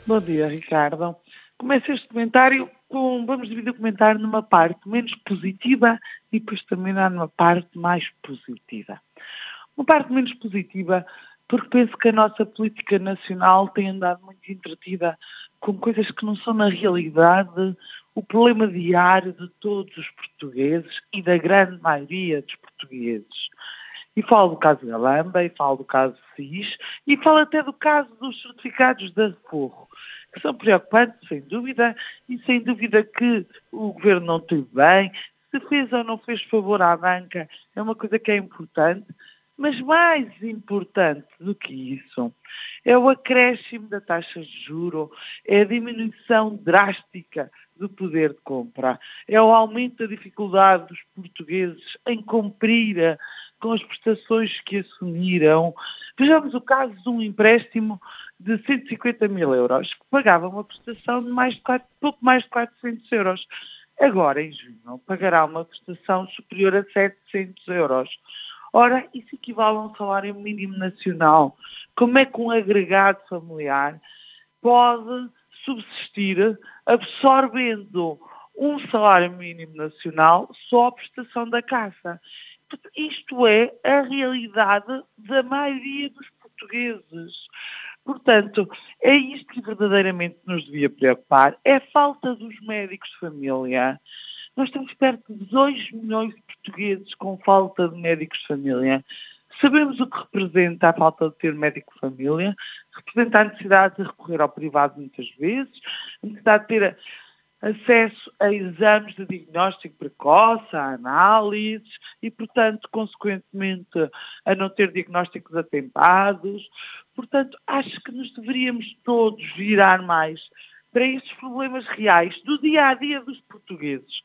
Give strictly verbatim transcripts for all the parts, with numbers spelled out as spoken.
Bom dia, Ricardo. Começo este comentário com, vamos dividir o comentário numa parte menos positiva e depois terminar numa parte mais positiva. Uma parte menos positiva porque penso que a nossa política nacional tem andado muito entretida com coisas que não são na realidade o problema diário de todos os portugueses e da grande maioria dos portugueses. E falo do caso Galamba, e falo do caso S I S, e falo até do caso dos certificados de aforro, que são preocupantes, sem dúvida, e sem dúvida que o Governo não teve bem, se fez ou não fez favor à banca, é uma coisa que é importante, mas mais importante do que isso é o acréscimo da taxa de juro, é a diminuição drástica do poder de compra, é o aumento da dificuldade dos portugueses em cumprir com as prestações que assumiram. Vejamos o caso de um empréstimo de cento e cinquenta mil euros, que pagava uma prestação de mais de quatro, pouco mais de quatrocentos euros. Agora, em junho, pagará uma prestação superior a setecentos euros. Ora, isso equivale a um salário mínimo nacional. Como é que um agregado familiar pode subsistir absorvendo um salário mínimo nacional só a prestação da casa? Isto é a realidade da maioria dos portugueses. Portanto, é isto que verdadeiramente nos devia preocupar. É a falta dos médicos de família. Nós temos perto de dois milhões de portugueses com falta de médicos de família. Sabemos o que representa a falta de ter médico de família. Representa a necessidade de recorrer ao privado muitas vezes, a necessidade de ter acesso a exames de diagnóstico precoce, a análises e, portanto, consequentemente, a não ter diagnósticos atempados. Portanto, acho que nos deveríamos todos virar mais para estes problemas reais do dia-a-dia dos portugueses.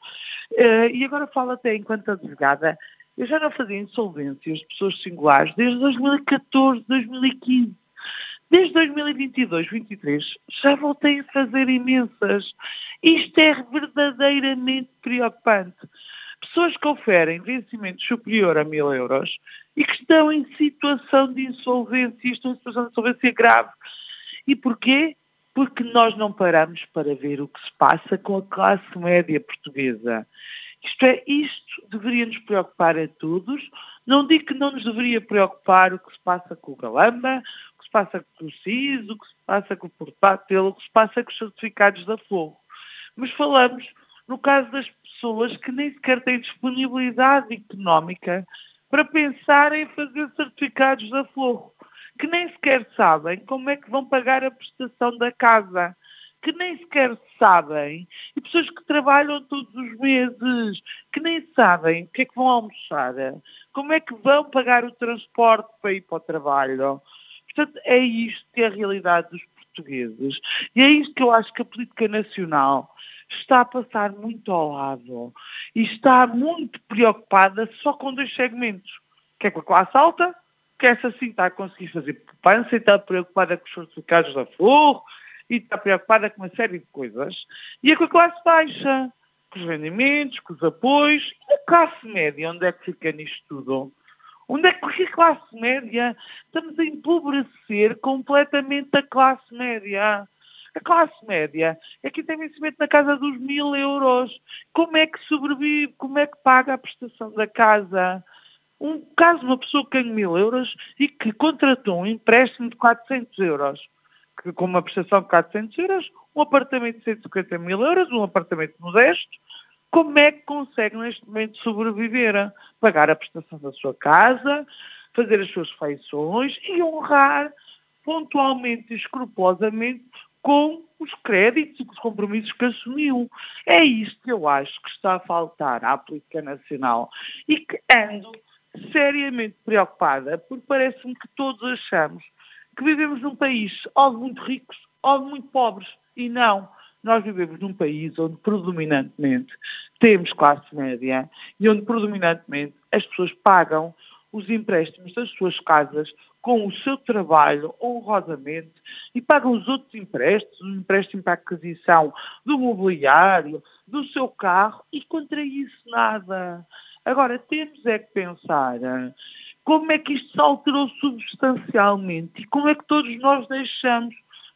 E agora falo até enquanto advogada, eu já não fazia insolvências de pessoas singulares desde dois mil e catorze, dois mil e quinze. Desde dois mil e vinte e dois, vinte e três, já voltei a fazer imensas. Isto é verdadeiramente preocupante. Pessoas que oferem vencimento superior a mil euros e que estão em situação de insolvência, estão em situação de insolvência grave. E porquê? Porque nós não paramos para ver o que se passa com a classe média portuguesa. Isto é, isto deveria nos preocupar a todos. Não digo que não nos deveria preocupar o que se passa com o Galamba, o que se passa com o S I S, o que se passa com o portátil, o que se passa com os certificados de aforro. Mas falamos no caso das pessoas que nem sequer têm disponibilidade económica para pensar em fazer certificados de aforro, que nem sequer sabem como é que vão pagar a prestação da casa, que nem sequer sabem, e pessoas que trabalham todos os meses, que nem sabem o que é que vão almoçar, como é que vão pagar o transporte para ir para o trabalho. Portanto, é isto que é a realidade dos portugueses. E é isto que eu acho que a política nacional está a passar muito ao lado e está muito preocupada só com dois segmentos, que é com a classe alta, que essa sim está a conseguir fazer poupança e está preocupada com os certificados de aforro e está preocupada com uma série de coisas, e é com a classe baixa, com os rendimentos, com os apoios, e a classe média, onde é que fica nisto tudo? Onde é que a classe média? Estamos a empobrecer completamente a classe média. A classe média é quem tem vencimento na casa dos mil euros. Como é que sobrevive? Como é que paga a prestação da casa? Um caso de uma pessoa que ganha mil euros e que contratou um empréstimo de quatrocentos euros, que, com uma prestação de quatrocentos euros, um apartamento de cento e cinquenta mil euros, um apartamento modesto, como é que consegue neste momento sobreviver? Pagar a prestação da sua casa, fazer as suas refeições e honrar pontualmente e escrupulosamente com os créditos e com os compromissos que assumiu. É isto que eu acho que está a faltar à política nacional e que ando seriamente preocupada, porque parece-me que todos achamos que vivemos num país ou de muito ricos ou de muito pobres. E não, nós vivemos num país onde predominantemente temos classe média e onde predominantemente as pessoas pagam os empréstimos das suas casas com o seu trabalho honrosamente e pagam os outros empréstimos, o empréstimo para a aquisição do mobiliário, do seu carro, e contra isso nada. Agora, temos é que pensar como é que isto se alterou substancialmente e como é que todos nós deixamos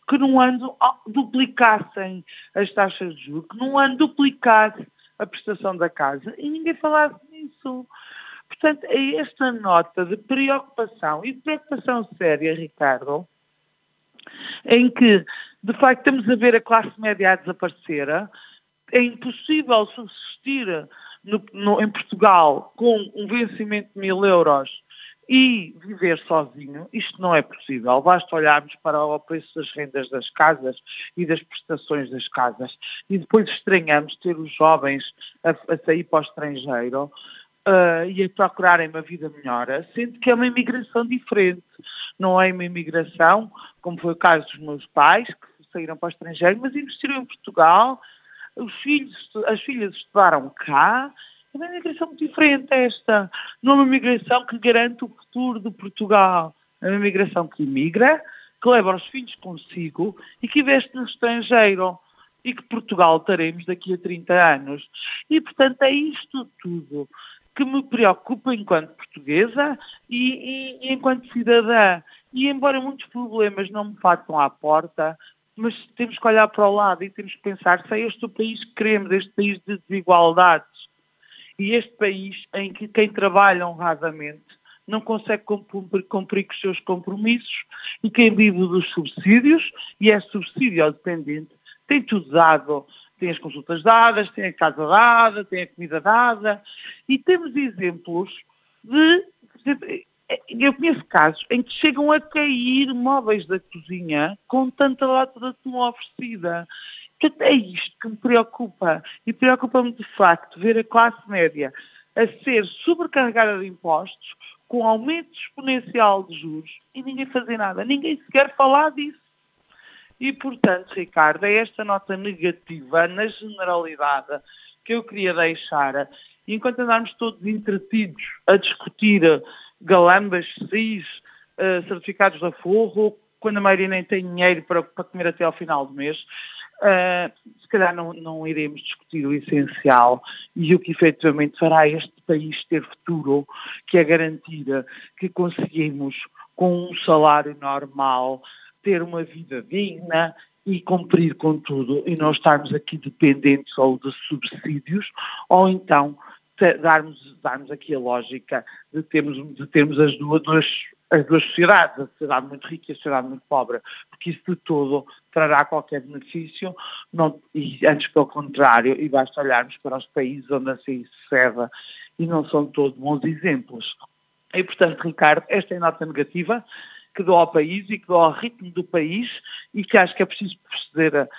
que num ano duplicassem as taxas de juros, que num ano duplicasse a prestação da casa, e ninguém falasse nisso. Portanto, é esta nota de preocupação, e de preocupação séria, Ricardo, em que, de facto, estamos a ver a classe média a desaparecer. É impossível subsistir no, no, em Portugal com um vencimento de mil euros e viver sozinho. Isto não é possível. Basta olharmos para o preço das rendas das casas e das prestações das casas. E depois estranhamos ter os jovens a, a sair para o estrangeiro uh, e a procurarem uma vida melhor, sendo que é uma imigração diferente. Não é uma imigração, como foi o caso dos meus pais, que saíram para o estrangeiro, mas investiram em Portugal. Os filhos, as filhas estudaram cá. É uma migração muito diferente esta. Não é uma migração que garante o futuro de Portugal. É uma migração que imigra, que leva os filhos consigo e que investe no estrangeiro. E que Portugal teremos daqui a trinta anos. E, portanto, é isto tudo que me preocupa enquanto portuguesa e, e, e enquanto cidadã. E embora muitos problemas não me façam à porta, mas temos que olhar para o lado e temos que pensar se é este o país que queremos, este país de desigualdades. E este país em que quem trabalha honradamente não consegue cumprir, cumprir com os seus compromissos e quem vive dos subsídios, e é subsídio ao dependente, tem tudo dado. Tem as consultas dadas, tem a casa dada, tem a comida dada. E temos exemplos de... Eu conheço casos em que chegam a cair móveis da cozinha com tanta lata de atum oferecida. Portanto, é isto que me preocupa. E preocupa-me, de facto, ver a classe média a ser sobrecarregada de impostos, com aumento exponencial de juros, e ninguém fazer nada. Ninguém sequer falar disso. E, portanto, Ricardo, é esta nota negativa, na generalidade, que eu queria deixar. E enquanto andarmos todos entretidos a discutir galambas, cis, uh, certificados de aforro, quando a maioria nem tem dinheiro para, para comer até ao final do mês, uh, se calhar não, não iremos discutir o essencial e o que efetivamente fará este país ter futuro, que é garantir que conseguimos, com um salário normal, ter uma vida digna e cumprir com tudo, e não estarmos aqui dependentes ou de subsídios, ou então darmos, darmos aqui a lógica de termos, de termos as, duas, as duas sociedades, a sociedade muito rica e a sociedade muito pobre, porque isso de todo trará qualquer benefício, não, e antes pelo contrário, e basta olharmos para os países onde assim sucede, e não são todos bons exemplos. E, portanto, Ricardo, esta é a nota negativa que dou ao país e que dou ao ritmo do país e que acho que é preciso proceder a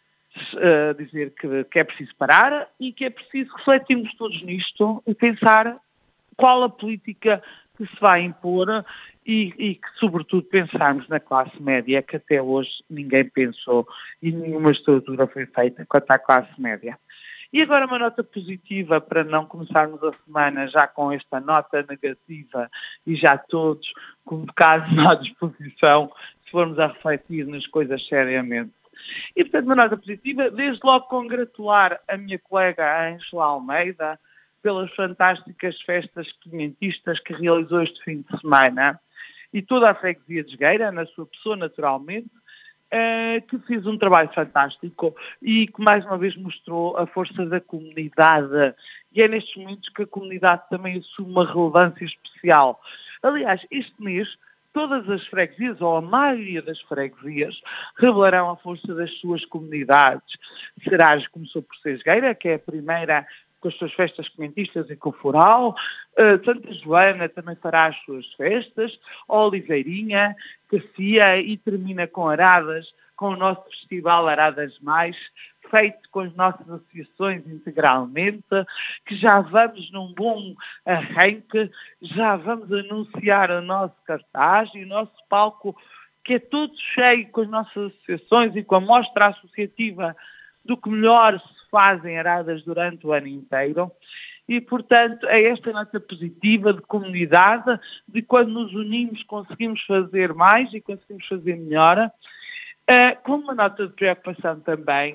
Uh, dizer que, que é preciso parar e que é preciso refletirmos todos nisto e pensar qual a política que se vai impor e, e que, sobretudo, pensarmos na classe média, que até hoje ninguém pensou e nenhuma estrutura foi feita quanto à classe média. E agora uma nota positiva para não começarmos a semana já com esta nota negativa e já todos com um bocado à disposição, se formos a refletir nas coisas seriamente. E, portanto, uma nota positiva, desde logo congratular a minha colega Ângela Almeida pelas fantásticas festas quinhentistas que realizou este fim de semana e toda a freguesia de Esgueira, na sua pessoa naturalmente, eh, que fez um trabalho fantástico e que mais uma vez mostrou a força da comunidade. E é nestes momentos que a comunidade também assume uma relevância especial. Aliás, este mês todas as freguesias, ou a maioria das freguesias, revelarão a força das suas comunidades. Serás começou por ser Esgueira, que é a primeira com as suas festas comentistas e com o Foral. Uh, Santa Joana também fará as suas festas. Oliveirinha, Cacia e termina com Aradas, com o nosso festival Aradas Mais, feito com as nossas associações integralmente, que já vamos num bom arranque, já vamos anunciar o nosso cartaz e o nosso palco, que é todo cheio com as nossas associações e com a mostra associativa do que melhor se faz em Aradas durante o ano inteiro. E, portanto, é esta nota positiva de comunidade, de quando nos unimos conseguimos fazer mais e conseguimos fazer melhor, uh, com uma nota de preocupação também,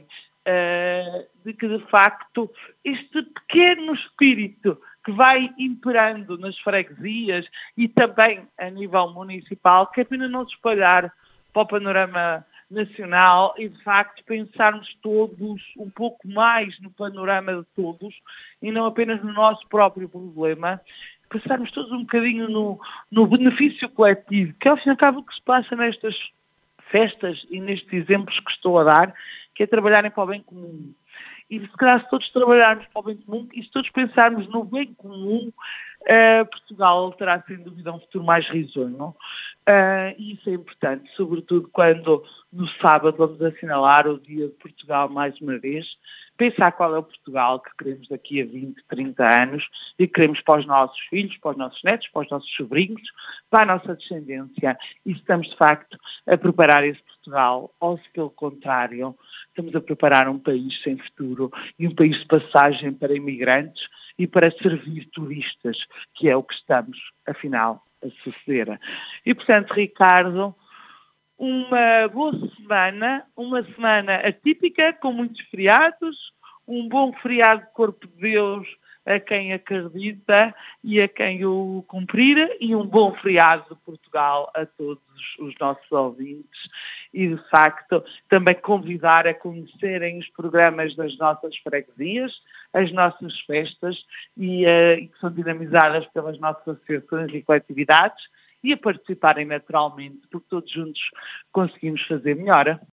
Uh, de que, de facto, este pequeno espírito que vai imperando nas freguesias e também a nível municipal, que é para não se espalhar para o panorama nacional e, de facto, pensarmos todos um pouco mais no panorama de todos e não apenas no nosso próprio problema, pensarmos todos um bocadinho no, no benefício coletivo, que é ao fim e ao cabo o que se passa nestas festas e nestes exemplos que estou a dar, que é trabalharem para o bem comum. E se calhar se todos trabalharmos para o bem comum e se todos pensarmos no bem comum, uh, Portugal terá sem dúvida um futuro mais risonho. Uh, e isso é importante, sobretudo quando no sábado vamos assinalar o Dia de Portugal mais uma vez, pensar qual é o Portugal que queremos daqui a vinte, trinta anos e queremos para os nossos filhos, para os nossos netos, para os nossos sobrinhos, para a nossa descendência. E se estamos de facto a preparar esse Portugal, ou se pelo contrário, estamos a preparar um país sem futuro e um país de passagem para imigrantes e para servir turistas, que é o que estamos, afinal, a suceder. E, portanto, Ricardo, uma boa semana, uma semana atípica, com muitos feriados, um bom feriado de Corpo de Deus a quem acredita e a quem o cumprir, e um bom feriado de Portugal a todos os nossos ouvintes e, de facto, também convidar a conhecerem os programas das nossas freguesias, as nossas festas, e, uh, e que são dinamizadas pelas nossas associações e coletividades, e a participarem naturalmente, porque todos juntos conseguimos fazer melhor.